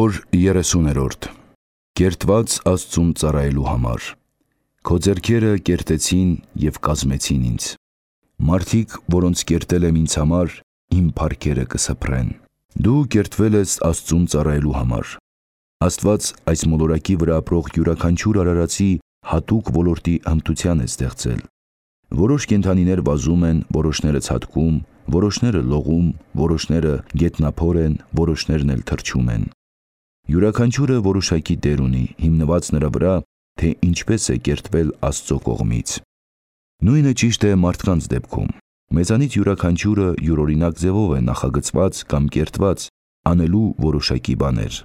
Զինվոր 30-րդ Կերտված Աստծուն ծառայելու համար Քո ձեռքերը կերտեցին և կազմեցին ինձ Մարդիկ, որոնց կերտել եմ ինձ համար, իմ փառքերը կսփռեն Դու կերտվել ես Աստծուն ծառայելու համար Աստված այս մոլորակի վրա ապրող յուրաքանչյուր արարածի հատուկ ոլորտի հմտության է ստեղծել Որոշ կենդանիներ վազում են, որոշները ցատկում, որոշները լողում, որոշները գետնափոր են, որոշներն էլ թռչում են Յուրաքանչյուրը որոշակի դեր ունի, հիմնված նրա վրա, թե ինչպես է կերտվել Աստծո կողմից Նույնը ճիշտ է մարդկանց դեպքում Մեզանից յուրաքանչյուրը յուրօրինակ ձևով է նախագծված կամ կերտված անելու որոշակի բաներ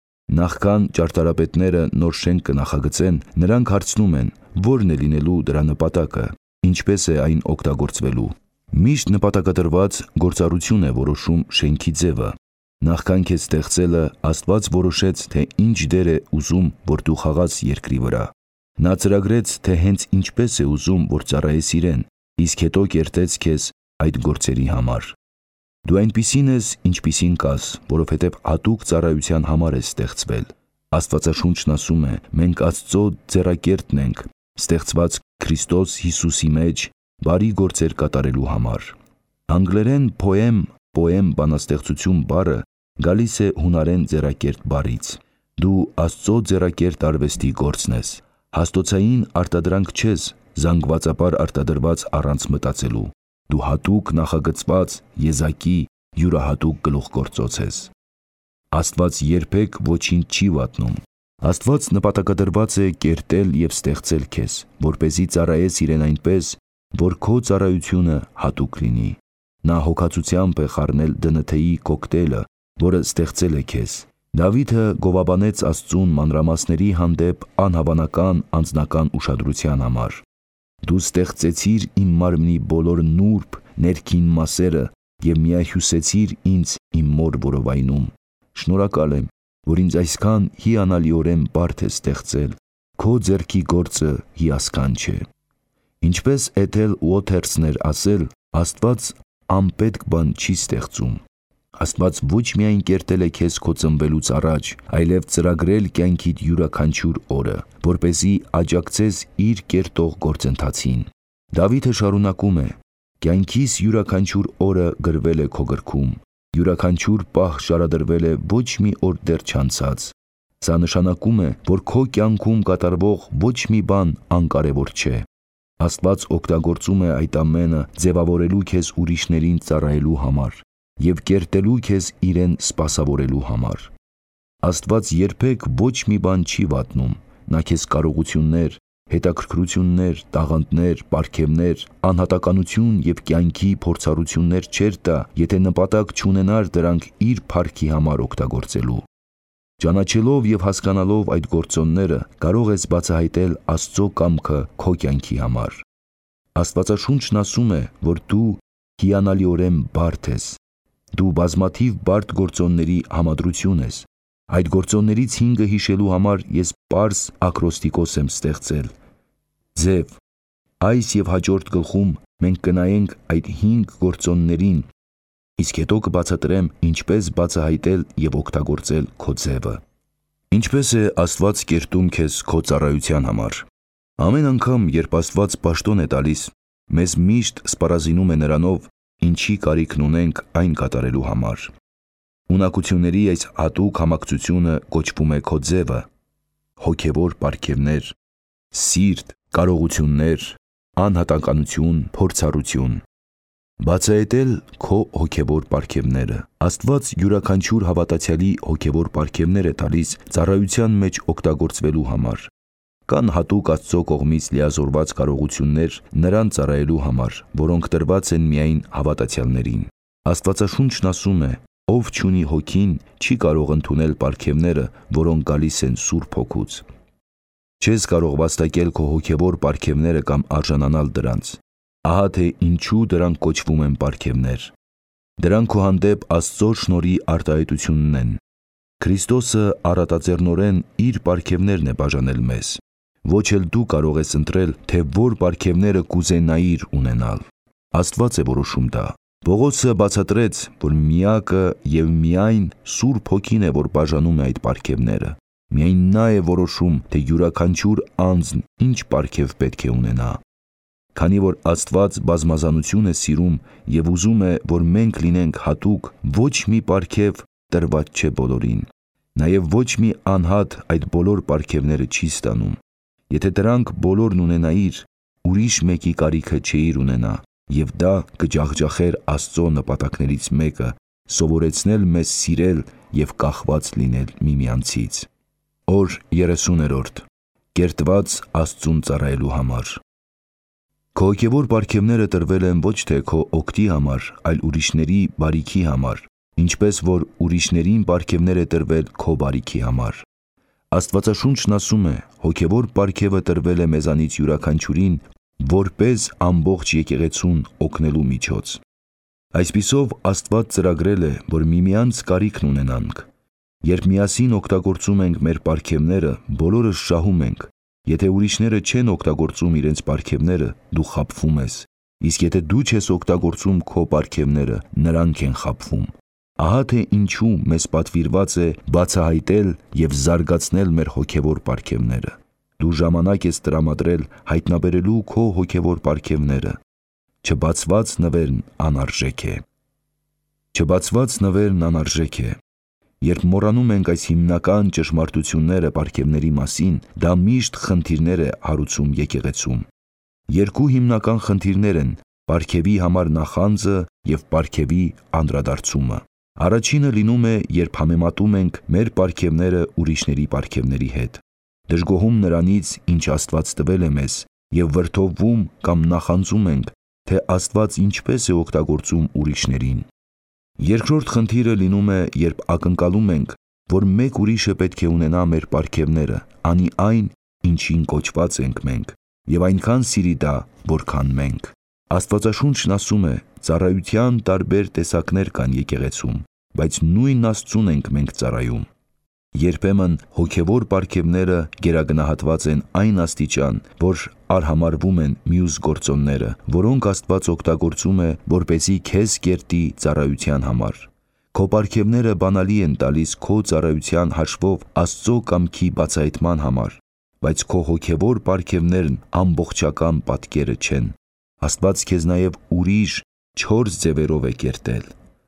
Նախքան ճարտարապետները նոր շենք կնախագծեն, նրանք հարցնում են, ո՞րն է լինելու դրա նպատակը, ինչպես է այն օգտագործվելու Միշտ նպատակադրված գործառություն է որոշում շենքի ձևը Նախքան քեզ ստեղծելը Աստված որոշեց, թե ինչ դեր է ուզում, որ դու խաղաս երկրի վրա Նա ծրագրեց, թե հենց ինչպես է ուզում, որ ծառայես իրեն, իսկ հետո կերտեց քեզ այդ գործերի համար Դու այնպիսին ես, ինչպիսին կաս, որովհետև հատուկ ծառայության համար ես ստեղծվել Աստվածաշունչն ասում է, մենք Աստծո ձեռակերտն ենք, ստեղծված Քրիստոս Հիսուսի մեջ, բարի գործեր կատարելու համար Անգլերեն poem բանաստեղծություն բառը գալիս է հունարեն ձեռակերտ բառից Դու Աստծո ձեռակերտ արվեստի գործն ես Հաստոցային արտադրանք չես, զանգվածաբար արտադրված առանց մտածելու Դու հատուկ նախագծված, եզակի, յուրահատուկ գլուխգործոց ես Աստված երբեք ոչինչ չի վատնում Աստված նպատակադրված է կերտել և ստեղծել քեզ, որպեսզի ծառայես իրեն այնպես, որ քո ծառայությունը հատուկ լինի Նա հոգացությամբ է խառնել ԴՆԹ-ի կոկտեյլը, որը ստեղծել է քեզ Դավիթը գովաբանեց Աստծուն մանրամասների հանդեպ անհավանական անձնական ուշադրության համար Դու ստեղծեցիր իմ մարմնի բոլոր նուրբ, ներքին մասերը և միահյուսեցիր ինձ իմ մոր որովայնում Շնորհակալ եմ, որ ինձ այսքան հիանալիորեն բարդ ես ստեղծել, քո ձեռքի գործը հիասքանչ է Ինչպես Էթել Ուոթերսն էր ասել, Աստված անպետք բան չի ստեղծում Աստված ոչ միայն կերտել է քեզ քո ծնվելուց առաջ, այլև ծրագրել կյանքիդ յուրաքանչյուր օրը, որպեսզի աջակցես իր կերտող գործընթացին Դավիթը շարունակում է. Կյանքիս յուրաքանչյուր օրը գրվել է քո գրքում, յուրաքանչյուր պահ շարադրվել է ոչ մի օր դեռ չանցած Սա նշանակում է, որ քո կյանքում կատարվող ոչ մի բան անկարևոր չէ Աստված օգտագործում է այդ ամենը ձևավորելու քեզ ուրիշներին ծառայելու համար և կերտելու քեզ իրեն սպասավորելու համար Աստված երբեք ոչ մի բան չի վատնում Նա քեզ կարողություններ, հետաքրքրություններ, տաղանդներ, պարգևներ, անհատականություն և կյանքի փորձառություններ չէր տա, եթե նպատակ չունենար դրանք իր փառքի համար օգտագործելու Ճանաչելով և հասկանալով այդ գործոնները կարող ես բացահայտել Աստծո կամքը քո կյանքի համար Աստվածաշունչն ասում է, որ դու հիանալիորեն բարդ ես Դու բազմաթիվ բարդ գործոնների համադրություն ես Այդ գործոններից 5-ը հիշելու համար ես պարզ ակրոստիկոս եմ ստեղծել Ձև Այս և հաջորդ գլխում մենք կնայենք այդ 5 գործոններին Իսկ հետո կբացատրեմ ինչպես բացահայտել և օգտագործել քո ձևը Ինչպես է Աստված կերտում քեզ քո ծառայության համար Ամեն անգամ, երբ Աստված պաշտոն է տալիս, մեզ միշտ սպառազինում է նրանով, ինչի կարիքն ունենք այն կատարելու համար Ունակությունների այս հատուկ համակցությունը կոչվում է քո ձևը Հոգևոր պարգևներ, սիրտ, կարողություններ, անհատականություն, փորձառություն Բացահայտել քո հոգևոր պարգևները Աստված յուրաքանչյուր հավատացյալի հոգևոր պարգևներ է տալիս ծառայության մեջ օգտագործվելու համար Կան հատուկ Աստծո կողմից լիազորված կարողություններ նրան ծառայելու համար, որոնք տրված են միայն հավատացյալներին Աստվածաշունչն ասում է, ով չունի հոգին, չի կարող ընդունել պարգևները, որոնք գալիս են Սուրբ Հոգուց Չես կարող վաստակել քո հոգևոր պարգևները կամ արժանանալ դրանց Ահա թե ինչու դրանք կոչվում են պարգևներ Դրանք քո հանդեպ Աստծո շնորհի արտահայտությունն են Քրիստոսը առատաձեռնորեն իր պարգևներն է բաժանել մեզ Ոչ էլ դու կարող ես ընտրել, թե որ պարգևները կուզենայիր ունենալ Աստված է որոշում դա Պողոսը բացատրեց, որ միակը եւ միայն Սուրբ Հոգին է, որ բաժանում է այդ պարգևները։ Միայն նա է որոշում, թե յուրաքանչյուր անձն ինչ պարգև պետք է ունենա։ Քանի որ Աստված բազմազանություն է սիրում եւ ուզում է, որ մենք լինենք հատուկ, ոչ մի պարգև տրված չէ բոլորին։ Նաեւ ոչ մի անհատ այդ բոլոր պարգևները չի ստանում։ Եթե դրանք բոլորն ունենայիր, ուրիշ մեկի կարիքը չէիր ունենա, եւ դա կջախջախեր Աստծո նպատակներից մեկը՝ սովորեցնել մեզ սիրել եւ կախված լինել միմյանցից։ Օր 30-րդ. Կերտված Աստծուն ծառայելու համար։ Քո հոգևոր պարգևները տրվել են ոչ թե քո օգտի համար, այլ ուրիշների բարիքի համար, ինչպես որ ուրիշներին պարգևներ է տրվել քո բարիքի համար։ Աստվածաշունչն ասում է. հոգևոր պարգևը տրվել է մեզանից յուրաքանչյուրին, որպես ամբողջ եկեղեցուն օգնելու միջոց։ Այսպիսով Աստված ծրագրել է, որ միմյանց կարիքն ունենանք։ Երբ միասին օգտագործում ենք մեր պարգևները, բոլորս շահում ենք։ Եթե ուրիշները չեն օգտագործում իրենց պարգևները, դու խաբվում ես, իսկ եթե դու չես օգտագործում քո պարգևները, նրանք են խաբվում։ Ահա թե ինչու մեզ պատվիրված է բացահայտել եւ զարգացնել մեր հոգևոր պարգևները։ Դու ժամանակ ես տրամադրել հայտնաբերելու քո հոգևոր պարգևները։ Չբացված նվերն անարժեք է։ Չբացված նվերն անարժեք է։ Երբ մոռանում ենք այս հիմնական ճշմարտությունները պարգևների մասին, դա միշտ խնդիրներ է հարուցում եկեղեցում։ Երկու հիմնական խնդիրներ են՝ պարգևի համար նախանձը եւ պարգևի անդրադարձումը։ Առաջինը լինում է, երբ համեմատում ենք մեր պարգևները ուրիշների պարգևների հետ։ Դժգոհում նրանից, ինչ Աստված տվել է մեզ, եւ վրդովվում կամ նախանձում ենք, թե Աստված ինչպես է օգտագործում ուրիշներին։ Երկրորդ խնդիրը լինում է, երբ ակնկալում ենք, որ մեկ ուրիշը պետք է ունենա մեր պարգևները, անի այն, ինչին կոչված ենք մենք, եւ այնքան սիրի դա, որքան մենք։ Աստվածաշունչն ասում է. ծառայության տարբեր տեսակներ կան եկեղեցում, բայց նույն Աստծուն ենք մենք ծառայում։ Երբեմն հոգևոր պարգևները գերագնահատված են այն աստիճան, որ արհամարվում են մյուս գործոնները, որոնք Աստված օգտագործում է, որպեսզի քեզ կերտի ծառայության համար։ Քո պարգևները բանալի են տալիս քո ծառայության հաշվով Աստծո կամքի բացահայտման համար, բայց քո հոգևոր պարգևներն ամբողջական պատկերը չեն։ Աստված քեզ նաև ուրիշ 4 ձևերով է կերտել։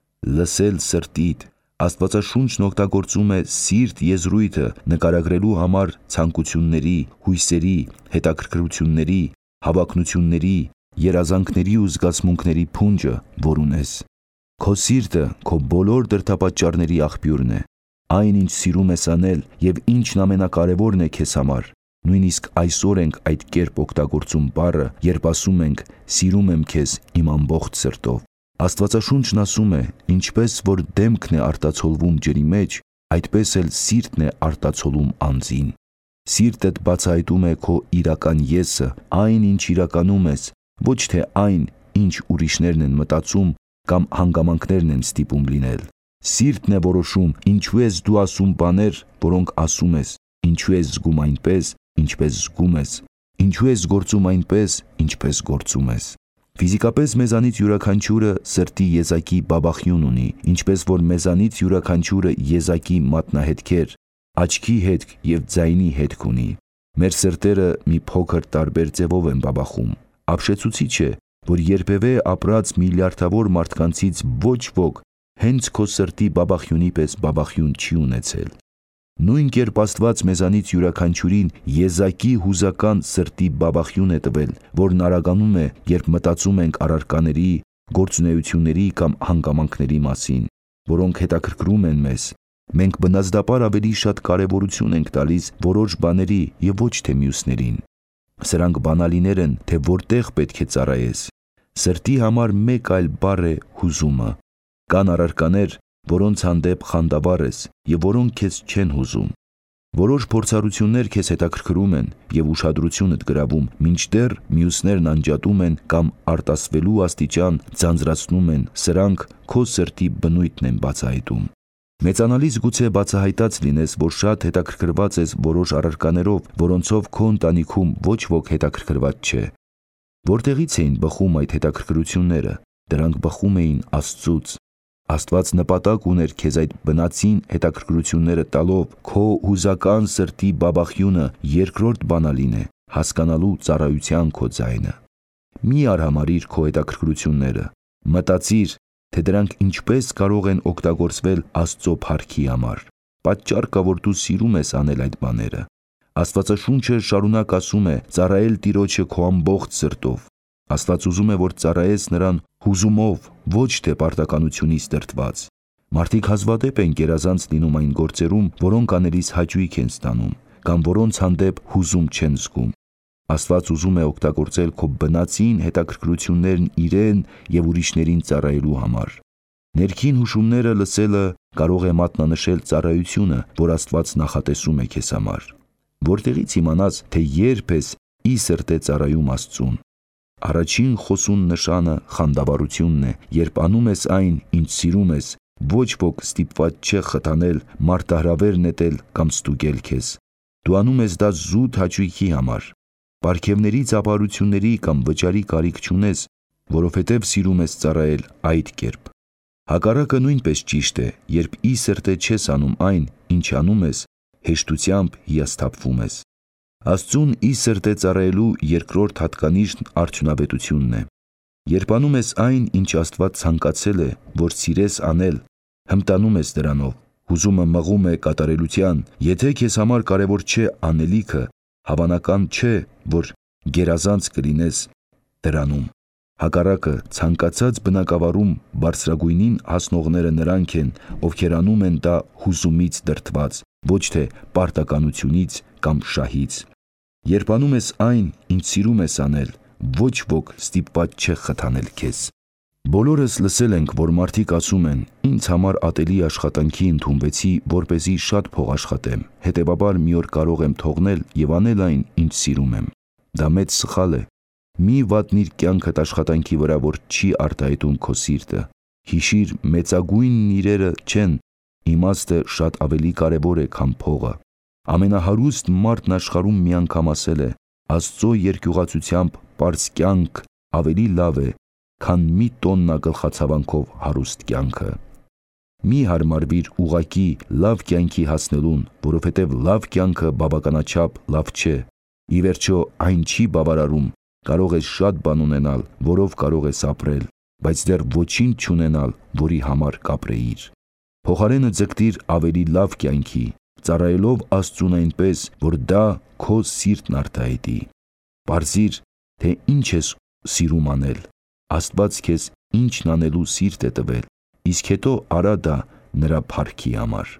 Լսել սրտիդ։ Աստվածաշունչն օգտագործում է սիրտ եզրույթը նկարագրելու համար ցանկությունների, հույսերի, հետաքրքրությունների, հավակնությունների, երազանքների ու զգացմունքների փունջը, որ ունես։ Քո սիրտը քո բոլոր դրդապատճառների աղբյուրն է, այն ինչ սիրում ես անել եւ ինչն ամենակարևորն է քեզ համար։ Նույնիսկ այսօր ենք այդ կերպ օգտագործում բառը, երբ ասում ենք սիրում եմ քեզ իմ ամբողջ սրտով։ Աստվածաշունչն ասում է, ինչպես որ դեմքն է արտացոլվում ջրի մեջ, այդպես էլ սիրտն է արտացոլում անձին։ Սիրտդ բացահայտում է քո իրական եսը, այն ինչ իրականում ես, ոչ թե այն, ինչ ուրիշներն են մտածում կամ հանգամանքներն են ստիպում լինել։ Սիրտն է որոշում, ինչու ես դու ասում բաներ, որոնք ասում ես, ինչու ես զգում այնպես, ինչպես զգում ես, ինչու ես գործում այնպես, ինչպես գործում ես։ Ֆիզիկապես մեզանից յուրաքանչյուրը սրտի եզակի բաբախյուն ունի, ինչպես որ մեզանից յուրաքանչյուրը եզակի մատնահետքեր, աչքի հետք եւ ձայնի հետք ունի։ Մեր սրտերը մի փոքր տարբեր ձևով են բաբախում։ Ապշեցուցիչ է, որ երբևէ ապրած միլիարդավոր մարդկանցից ոչ ոք հենց քո սրտի բաբախյունի պես բաբախյուն չի ունեցել։ Նույն կերպ Աստված մեզանից յուրաքանչյուրին եզակի հուզական սրտի բաբախյուն է տվել, որն արագանում է, երբ մտածում ենք առարկաների, գործունեությունների կամ հանգամանքների մասին, որոնք հետաքրքրում են մեզ։ Մենք բնազդապար ավելի շատ կարևորություն ենք տալիս որոշ բաների եւ ոչ թե մյուսներին։ Սրանք բանալիներ են, թե որտեղ պետք է ծառայես։ Սրտի համար մեկ այլ բառ է հուզումը։ Կան առարկաներ, որոնց հանդեպ խանդավառ ես եւ որոնք քեզ չեն հուզում։ Որոշ փորձառություններ քեզ հետաքրքրում են եւ ուշադրությունդ գրավում, մինչդեռ մյուսներն անջատում են կամ արտասվելու աստիճան ձանձրացնում են, սրանք քո սրտի բնույթն են բացահայտում։ Մեծանալից գուցե բացահայտած լինես, որ շատ հետաքրքրված ես որոշ առարկաներով, որոնցով քո ընտանիքում ոչ ոք հետաքրքրված չէ։ Որտեղից էին բխում այդ հետաքրքրությունները։ Դրանք բխում էին Աստծուց։ Աստված նպատակ ուներ քեզ այդ բնածին հետաքրքրությունները տալով քո հուզական սրտի բաբախյունը երկրորդ բանալին է, հասկանալու ծառայության քո ձայնը։ Մի արհամարիր քո հետաքրքրությունները, մտածիր, թե դրանք ինչպես կարող են օգտագործվել Աստծո փառքի համար։ Պատճառ կա, որ դու սիրում ես անել այդ բաները։ Աստվածաշունչը շարունակ ասում է ծառայել Տիրոջը քո ամբողջ սրտով։ Աստված ուզում է, որ ծառայես նրան հուզումով, ոչ թե պարտականությունից դրդված։ Մարդիկ հազվադեպ են գերազանց լինում այն գործերում, որոնք անելիս հաճույք են ստանում, կամ որոնց հանդեպ հուզում չեն զգում։ Աստված ուզում է օգտագործել քո բնածին հետաքրքրություններն իրեն և ուրիշներին ծառայելու համար։ Ներքին հուշումները լսելը կարող է մատնանշել ծառայությունը, որ Աստված նախատեսում է քեզ համար։ Որտեղից իմանաս, թե երբ ես ի սրտե ծառայում Աստծուն։ Առաջին խոսուն նշանը խանդավառությունն է, երբ անում ես այն, ինչ սիրում ես, ոչ ոք ստիպված չէ խթանել, մարտահրավեր նետել կամ ստուգել քեզ։ Դու անում ես դա զուտ հաճույքի համար։ Պարգևների ծափարությունների կամ վճարի կարիք չունես, որովհետև սիրում ես ծառայել այդ կերպ։ Հակառակը նույնպես ճիշտ է, երբ ի սրտե չես անում այն, ինչ անում ես, հեշտությամբ հիասթափվում ես։ Աստծուն ի սրտե ծառայելու երկրորդ հատկանիշն արդյունավետությունն է։ Երբ անում ես այն, ինչ Աստված ցանկացել է, որ սիրես անել, հմտանում ես դրանով, հուզումը մղում է կատարելության, եթե քեզ համար կարևոր չէ անելիքը, հավանական չէ, որ գերազանց կլինես դրանում։ Հակառակը, ցանկացած բնակավարում բարձրագույնին հասնողները նրանք են, ովքեր անում են դա հուզումից դրդված, ոչ թե պարտականությունից կամ շահից։ Երբ անում ես այն, ինչ սիրում ես անել, ոչ ոք ստիպված չէ խթանել քեզ։ Բոլորս լսել ենք, որ մարդիկ ասում են. «Ինձ համար ատելի աշխատանքի ընդունվեցի, որպեսզի շատ փող աշխատեմ, հետևաբար մի օր կարող եմ թողնել և անել այն, ինչ սիրում եմ»։ Դա մեծ սխալ է։ Մի վատնիր կյանքդ աշխատանքի վրա, որ չի արտահայտում քո սիրտը։ Հիշիր, մեծագույն իրերը չեն, իմաստը շատ ավելի կարևոր է, քան փողը։ Ամենահարուստ մարդն աշխարհում մի անգամ ասել է. «Աստծո երկյուղացությամբ պարզ կյանք ավելի լավ է, քան մի տոննա գլխացավանքով հարուստ կյանքը»։ Մի հարմարվիր ուղղակի լավ կյանքի հասնելուն, որովհետև լավ կյանքը բավականաչափ լավ չէ։ Ի վերջո, այն չի բավարարում, կարող ես շատ բան ունենալ, որով կարող ես ապրել, բայց դեռ ոչինչ չունենալ, որի համար կապրեիր։ Փոխարենը ձգտիր ավելի լավ կյանքի, ծառայելով Աստծուն այնպես, որ դա քո սիրտն արտահայտի։ Պարզիր, թե ինչ ես սիրում անել։ Աստված քեզ ինչն անելու սիրտ է տվել, իսկ հետո արա դա նրա փառքի համար։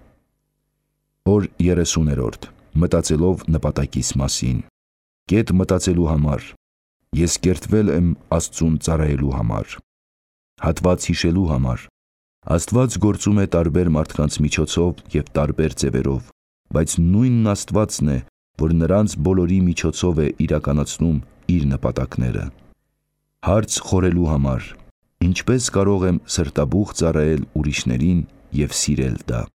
Օր 30-րդ. Մտածելով նպատակիս մասին։ Կետ մտածելու համար։ Ես կերտվել եմ Աստծուն ծառայելու համար։ Հատված հիշելու համար։ Աստված գործում է տարբեր մարդկանց միջոցով և տարբեր ձևերով, բայց նույնն Աստվածն է, որ նրանց բոլորի միջոցով է իրականացնում իր նպատակները։ Հարց խորելու համար. ինչպես կարող եմ սրտաբուխ ծառայել ուրիշներին և սիրել դա։